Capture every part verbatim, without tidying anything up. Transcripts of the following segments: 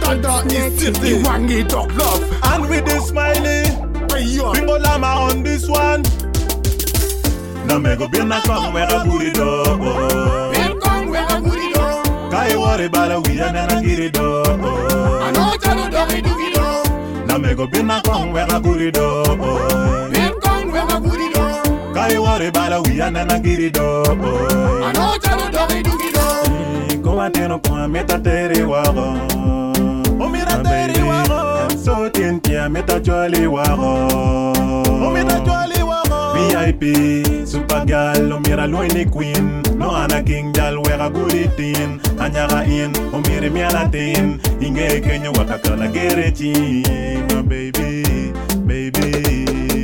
Dada is city. Wangi dog love. And with this smiley, Bingo Lama on this one. Na me go bien na kong we ga buri do. Ben kong we ga buri do. Kai wore bala we ya na giri do. Ano chalo do we do do. Na me go bien na kong we ga buri do. Ben kong we ga buri do. Kai wore bala we ya na giri do. Ano chalo do we do do. Ko ateno ko meta tere wa go. O mira tere wa go. So tien pia meta jolly wa go. O meta jolly wa go. V I P, super gal, o mira loini queen. No ana king gal, wera gulitin. Anyara in, o mire mi alatin. Inge kenyo wakaka la gerechi. My baby, baby.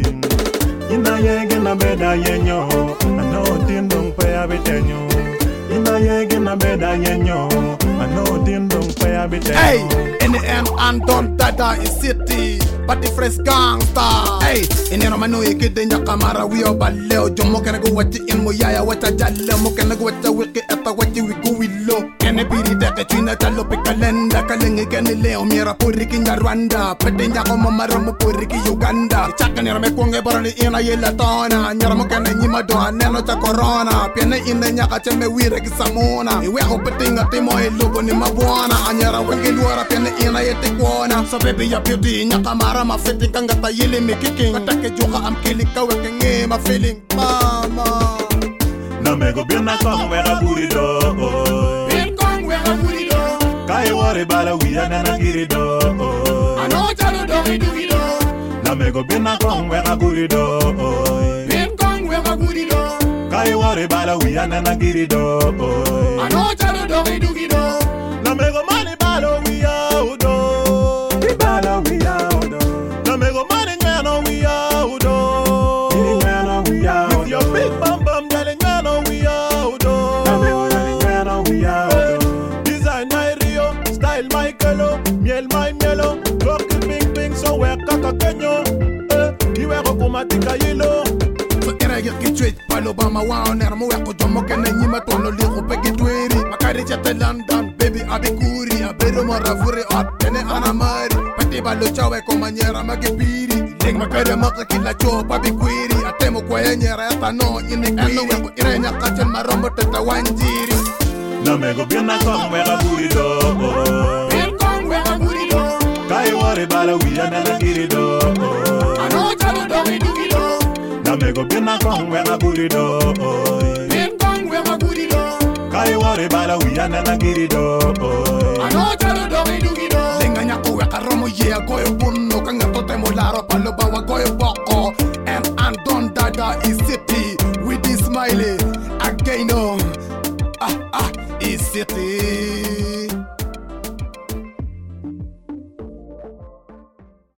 Ina yege na beda yenyo. Ano tindong pe abitenyo. Ina yege na beda yenyo. Ano tindong pe abitenyo. Hey, in the end, Anton Dada is city. But the fresh gangsta. Hey, in the manu ikide nya kamara we obaleo. Jomo kana go wati in mo yaya wata jalle. Mo kana go wata wiki eta wati we go willow. Kene biri deke china talo pe kalenda. Kalenge kene leo mira puriki nya Rwanda. Pete nya ko mamara mo puriki Uganda. Chaka nira me konge barani ina yela tona. Nyara mo kene nyima doa neno cha corona. Piene ina nya ka cheme wire ki samona. Iwe ho pete nga timo e lobo ni mabwana. Anyara wengi luara piene ina yete kuona. So baby ya beauty nya kamara. Ma fitting kanga ta yele me kicking. Katake joka am killing ka we kenge ma feeling mama. Na me go bien na kong we ga buri do. Ben kong we ga buri do. Kai wore bala we ya na giri do. Ano chalo do we do we do. Na me go bien na kong we ga buri do. Ben kong we ga buri do. Kai wore bala we ya na giri do. Ano chalo do we do we do. Na me go mani balo we ya do. Bala we ya. Me go money man on we out do. Man on we out. With your big bum bum darling man on we out do. Me go darling man on we out do. Design my Rio, style my Kelo, miel my mielo. Rock the bing bing so we kaka kenyo. Eh, iwe go kumatika yelo. So era yo que tweet palo ba ma wa oner mo ko jomo kene nyima tono li ko peki tweri. Makari jete London baby abikuri abero mara fure at kene anamari. Balo chawe ko manyera magipiri ling makare makakila chopa bikwiri atemo kwa yenyera ata no ini kwiri ko irenya kachel marombo tata wanjiri na me go bien na kong we ga buri do bien kong we ga buri do kai wore bala we ya na giri do ano chalo do we do do na me go bien na kong we ga buri do bien kong we ga buri do kai wore bala we ya na giri do ano chalo do we do do lenganya ko we karomo ye go e bunno kanga to temo laro palo ba wa go e boko and Anton Dada is city with this smiley again oh ah ah is city